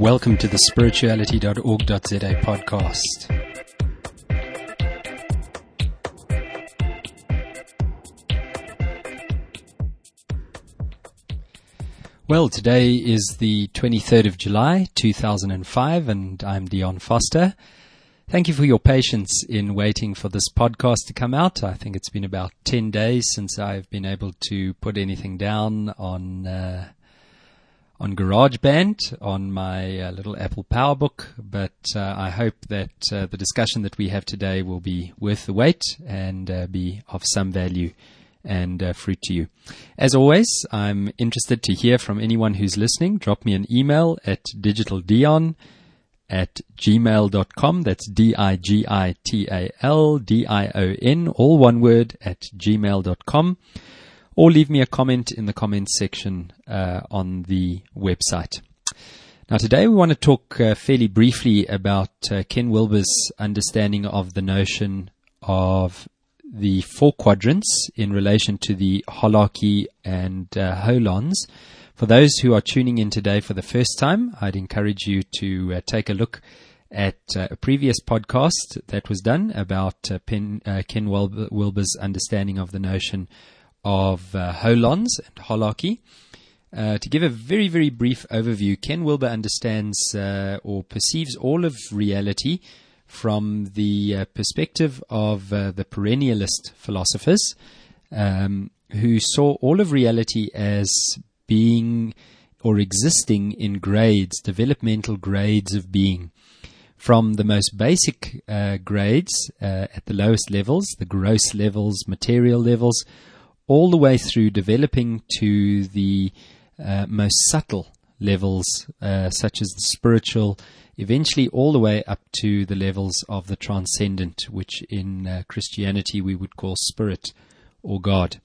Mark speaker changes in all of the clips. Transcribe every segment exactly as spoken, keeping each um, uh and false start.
Speaker 1: Welcome to the spirituality dot org dot z a podcast. Well, today is the twenty-third of July, two thousand five, and I'm Dion Foster. Thank you for your patience in waiting for this podcast to come out. I think it's been about ten days since I've been able to put anything down on uh, on GarageBand, on my uh, little Apple PowerBook, but uh, I hope that uh, the discussion that we have today will be worth the wait and uh, be of some value and uh, fruit to you. As always, I'm interested to hear from anyone who's listening. Drop me an email at digitaldion at gmail dot com. That's D I G I T A L D I O N, all one word, at gmail dot com. Or leave me a comment in the comments section uh, on the website. Now today we want to talk uh, fairly briefly about uh, Ken Wilber's understanding of the notion of the four quadrants in relation to the holarchy and uh, holons. For those who are tuning in today for the first time, I'd encourage you to uh, take a look at uh, a previous podcast that was done about uh, Pen, uh, Ken Wilber, Wilber's understanding of the notion of uh, holons and holarchy. Uh, to give a very, very brief overview, Ken Wilber understands uh, or perceives all of reality from the uh, perspective of uh, the perennialist philosophers um, who saw all of reality as being or existing in grades, developmental grades of being. From the most basic uh, grades uh, at the lowest levels, the gross levels, material levels, all the way through developing to the uh, most subtle levels, uh, such as the spiritual, eventually all the way up to the levels of the transcendent, which in uh, Christianity we would call spirit or God.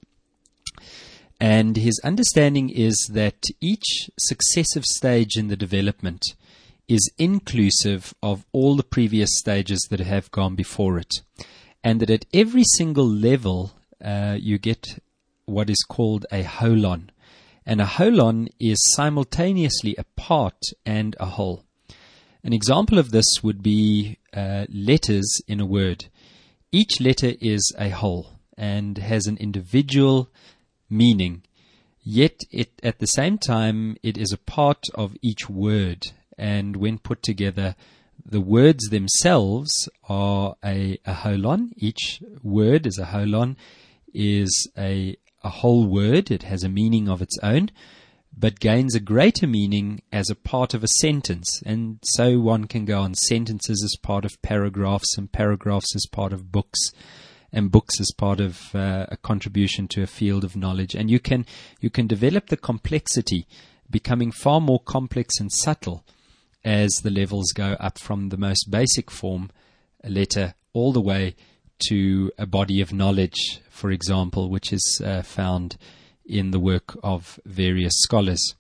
Speaker 1: And his understanding is that each successive stage in the development is inclusive of all the previous stages that have gone before it. And that at every single level uh, you get what is called a holon. And a holon is simultaneously a part and a whole. An example of this would be uh, letters in a word. Each letter is a whole and has an individual meaning, yet it, at the same time it is a part of each word, and when put together the words themselves are a, a holon. Each word is a holon, is a, a whole word. It has a meaning of its own, but gains a greater meaning as a part of a sentence, and so one can go on sentences as part of paragraphs, and paragraphs as part of books, and books as part of uh, a contribution to a field of knowledge. And you can you can develop the complexity, becoming far more complex and subtle as the levels go up from the most basic form, a letter, all the way to a body of knowledge, for example, which is uh, found in the work of various scholars.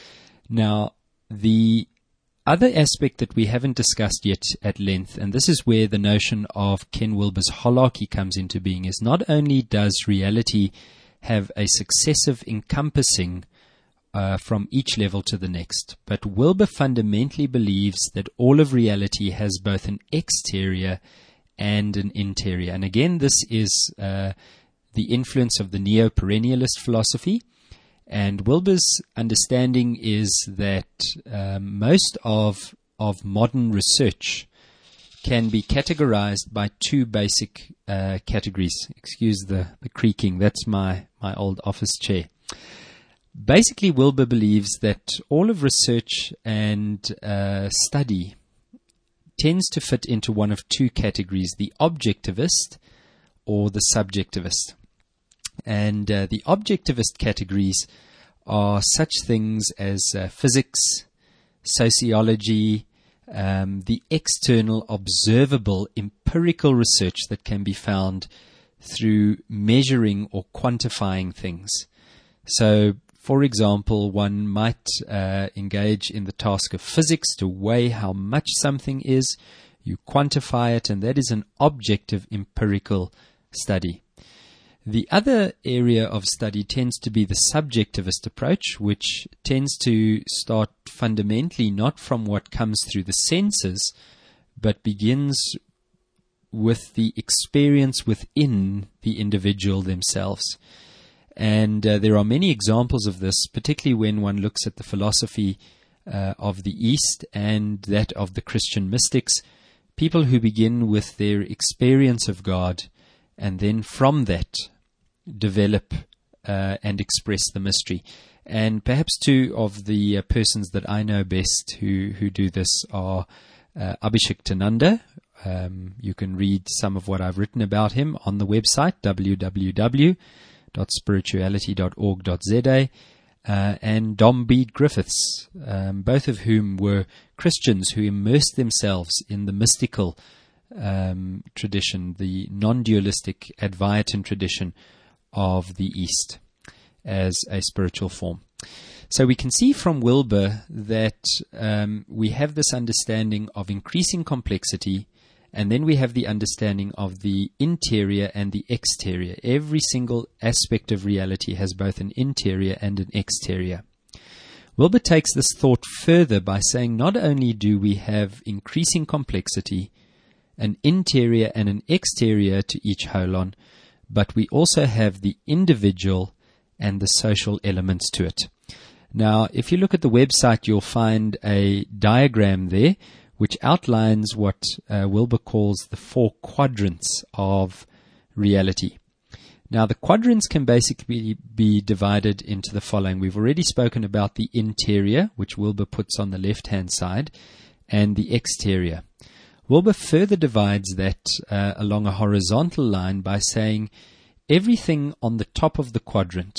Speaker 1: Now, the other aspect that we haven't discussed yet at length, and this is where the notion of Ken Wilber's holarchy comes into being, is not only does reality have a successive encompassing uh, from each level to the next, but Wilber fundamentally believes that all of reality has both an exterior and an interior. And again, this is uh, the influence of the neo-perennialist philosophy. And Wilber's understanding is that um, most of of modern research can be categorized by two basic uh, categories. Excuse the, the creaking. That's my, my old office chair. Basically, Wilber believes that all of research and uh, study tends to fit into one of two categories, the objectivist or the subjectivist. And uh, the objectivist categories are such things as uh, physics, sociology, um, the external, observable, empirical research that can be found through measuring or quantifying things. So, for example, one might uh, engage in the task of physics to weigh how much something is. You quantify it, and that is an objective empirical study. The other area of study tends to be the subjectivist approach, which tends to start fundamentally not from what comes through the senses, but begins with the experience within the individual themselves. And uh, there are many examples of this, particularly when one looks at the philosophy uh, of the East and that of the Christian mystics, people who begin with their experience of God and then from that develop uh, and express the mystery. And perhaps two of the uh, persons that I know best who, who do this are uh, Abhishektananda. Um, you can read some of what I've written about him on the website, w w w dot spirituality dot org dot z a, uh, and Dom Bede Griffiths, um, both of whom were Christians who immersed themselves in the mystical um, tradition, the non-dualistic Advaitin tradition of the East as a spiritual form. So we can see from Wilber that um, we have this understanding of increasing complexity, and then we have the understanding of the interior and the exterior. Every single aspect of reality has both an interior and an exterior. Wilber takes this thought further by saying not only do we have increasing complexity, an interior and an exterior to each holon, but we also have the individual and the social elements to it. Now, if you look at the website, you'll find a diagram there which outlines what uh, Wilber calls the four quadrants of reality. Now, the quadrants can basically be divided into the following. We've already spoken about the interior, which Wilber puts on the left-hand side, and the exterior. Wilber further divides that uh, along a horizontal line by saying everything on the top of the quadrant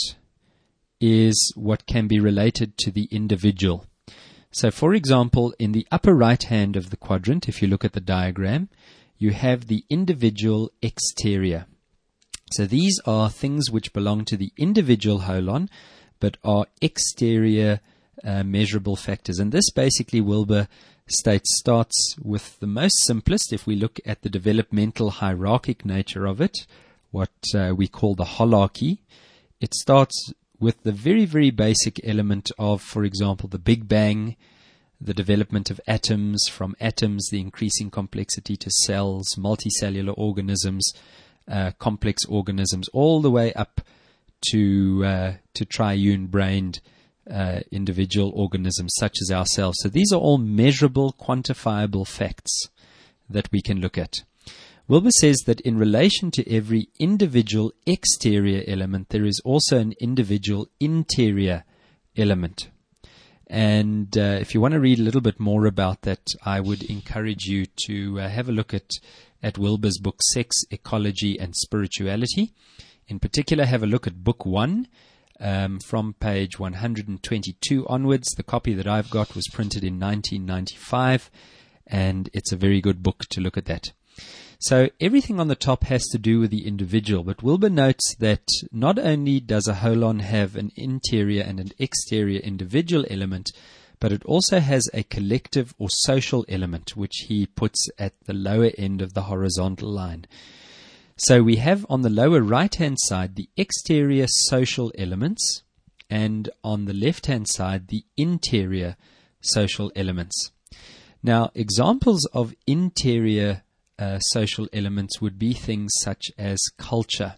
Speaker 1: is what can be related to the individual. So, for example, in the upper right hand of the quadrant, if you look at the diagram, you have the individual exterior. So these are things which belong to the individual holon, but are exterior uh, measurable factors. And this basically, Wilber states, starts with the most simplest. If we look at the developmental hierarchic nature of it, what uh, we call the holarchy, it starts with the very, very basic element of, for example, the Big Bang, the development of atoms, from atoms, the increasing complexity to cells, multicellular organisms, uh, complex organisms, all the way up to uh, to triune-brained uh, individual organisms such as ourselves. So these are all measurable, quantifiable facts that we can look at. Wilber says that in relation to every individual exterior element, there is also an individual interior element. And uh, if you want to read a little bit more about that, I would encourage you to uh, have a look at, at Wilber's book, Sex, Ecology, and Spirituality. In particular, have a look at book one um, from page one hundred twenty-two onwards. The copy that I've got was printed in nineteen ninety-five, and it's a very good book to look at that. So everything on the top has to do with the individual, but Wilber notes that not only does a holon have an interior and an exterior individual element, but it also has a collective or social element, which he puts at the lower end of the horizontal line. So we have on the lower right-hand side the exterior social elements, and on the left-hand side the interior social elements. Now, examples of interior Uh, social elements would be things such as culture.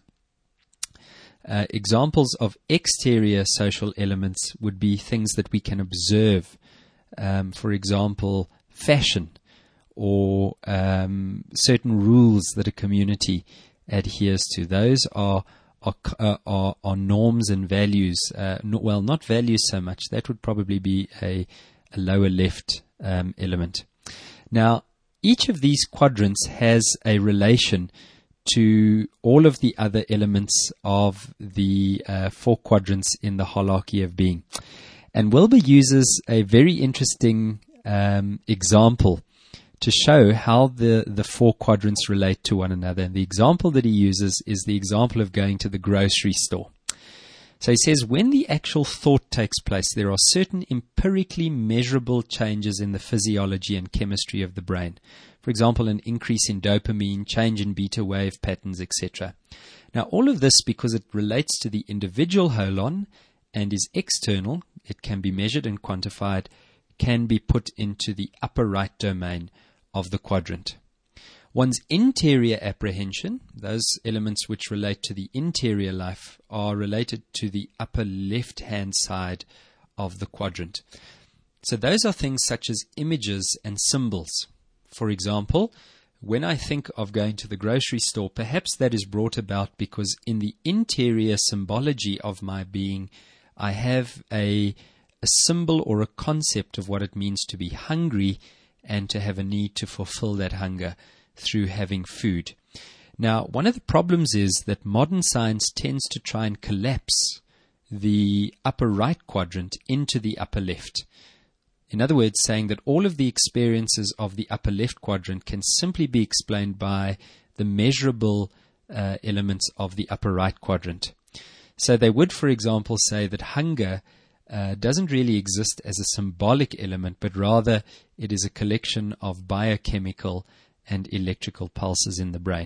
Speaker 1: Uh, examples of exterior social elements would be things that we can observe. Um, for example, fashion, or um, certain rules that a community adheres to. Those are are uh, are, are norms and values. Uh, no, well, not values so much. That would probably be a, a lower left um, element. Now, each of these quadrants has a relation to all of the other elements of the uh, four quadrants in the holarchy of being. And Wilber uses a very interesting um, example to show how the, the four quadrants relate to one another. And the example that he uses is the example of going to the grocery store. So he says, when the actual thought takes place, there are certain empirically measurable changes in the physiology and chemistry of the brain. For example, an increase in dopamine, change in beta wave patterns, et cetera. Now, all of this, because it relates to the individual holon and is external, it can be measured and quantified, can be put into the upper right domain of the quadrant. One's interior apprehension, those elements which relate to the interior life, are related to the upper left-hand side of the quadrant. So those are things such as images and symbols. For example, when I think of going to the grocery store, perhaps that is brought about because in the interior symbology of my being, I have a, a symbol or a concept of what it means to be hungry and to have a need to fulfill that hunger through having food. Now, one of the problems is that modern science tends to try and collapse the upper right quadrant into the upper left. In other words, saying that all of the experiences of the upper left quadrant can simply be explained by the measurable uh, elements of the upper right quadrant. So they would, for example, say that hunger uh, doesn't really exist as a symbolic element, but rather it is a collection of biochemical and electrical pulses in the brain.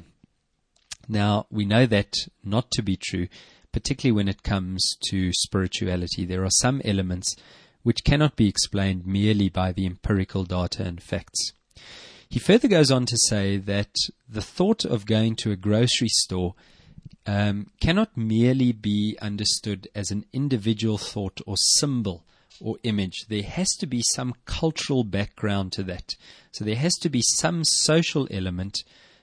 Speaker 1: Now, we know that not to be true, particularly when it comes to spirituality. There are some elements which cannot be explained merely by the empirical data and facts. He further goes on to say that the thought of going to a grocery store um, cannot merely be understood as an individual thought or symbol or image. There has to be some cultural background to that. So there has to be some social element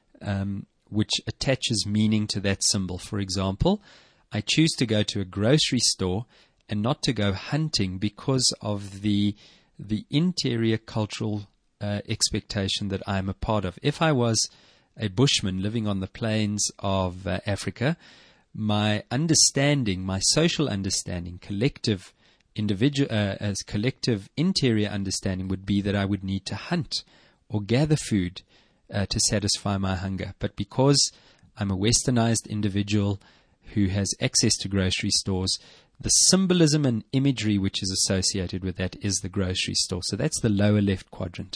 Speaker 1: um, which attaches meaning to that symbol. For example, I choose to go to a grocery store and not to go hunting because of the the interior cultural uh, expectation that I am a part of. If I was a bushman living on the plains of uh, Africa, my understanding, my social understanding, collective individual, uh, as collective interior understanding would be that I would need to hunt or gather food uh, to satisfy my hunger. But because I'm a westernized individual who has access to grocery stores, the symbolism and imagery which is associated with that is the grocery store. So that's the lower left quadrant.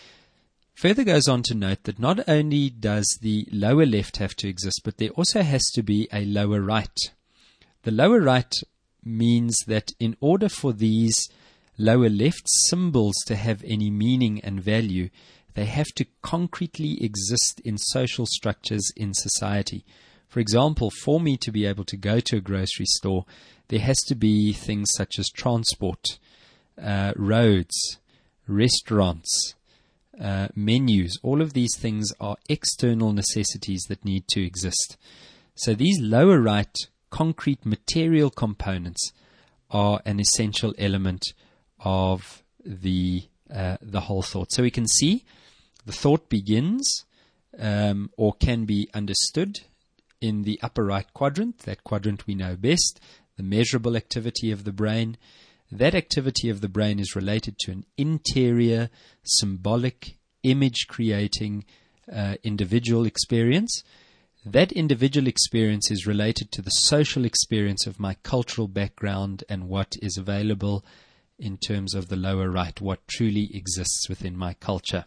Speaker 1: Further goes on to note that not only does the lower left have to exist, but there also has to be a lower right. The lower right means that in order for these lower left symbols to have any meaning and value, they have to concretely exist in social structures in society. For example, for me to be able to go to a grocery store, there has to be things such as transport, uh, roads, restaurants, uh, menus. All of these things are external necessities that need to exist. So these lower right concrete material components are an essential element of the uh, the whole thought. So we can see the thought begins um, or can be understood in the upper right quadrant, that quadrant we know best, the measurable activity of the brain. That activity of the brain is related to an interior, symbolic, image-creating uh, individual experience. That individual experience is related to the social experience of my cultural background and what is available in terms of the lower right, what truly exists within my culture.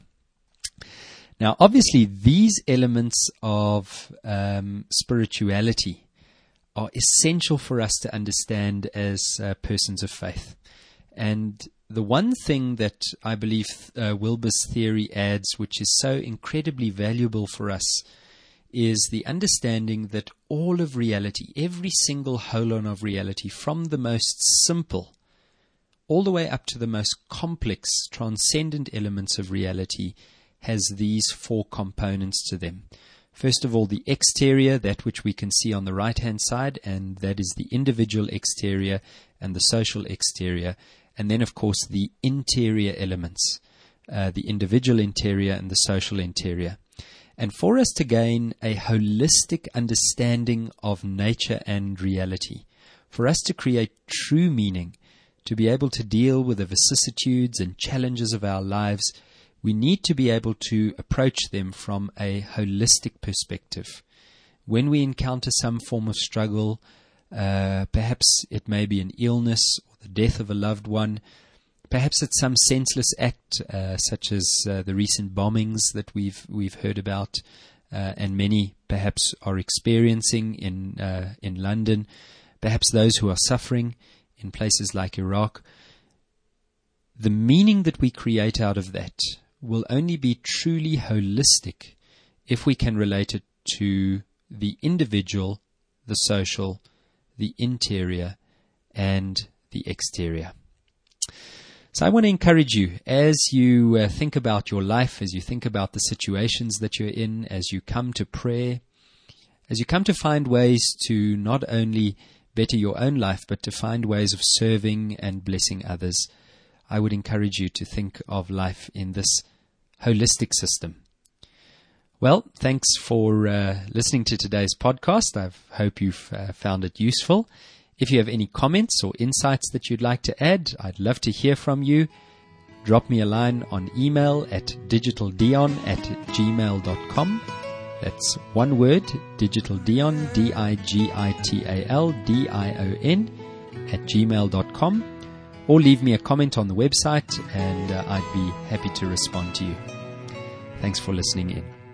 Speaker 1: Now, obviously, these elements of um, spirituality are essential for us to understand as uh, persons of faith. And the one thing that I believe uh, Wilber's theory adds, which is so incredibly valuable for us, is the understanding that all of reality, every single holon of reality, from the most simple all the way up to the most complex, transcendent elements of reality, has these four components to them. First of all, the exterior, that which we can see on the right-hand side, and that is the individual exterior and the social exterior. And then, of course, the interior elements, uh, the individual interior and the social interior. And for us to gain a holistic understanding of nature and reality, for us to create true meaning, to be able to deal with the vicissitudes and challenges of our lives, we need to be able to approach them from a holistic perspective. When we encounter some form of struggle, uh, perhaps it may be an illness or the death of a loved one, Perhaps it's some senseless act, uh, such as uh, the recent bombings that we've we've heard about, uh, and many perhaps are experiencing in uh, in London. Perhaps those who are suffering in places like Iraq. The meaning that we create out of that will only be truly holistic if we can relate it to the individual, the social, the interior, and the exterior. So I want to encourage you, as you uh, think about your life, as you think about the situations that you're in, as you come to prayer, as you come to find ways to not only better your own life, but to find ways of serving and blessing others, I would encourage you to think of life in this holistic system. Well, thanks for uh, listening to today's podcast. I hope you've uh, found it useful. If you have any comments or insights that you'd like to add, I'd love to hear from you. Drop me a line on email at digitaldion at gmail dot com. That's one word, digitaldion, D I G I T A L D I O N, at gmail dot com. Or leave me a comment on the website, and uh, I'd be happy to respond to you. Thanks for listening in.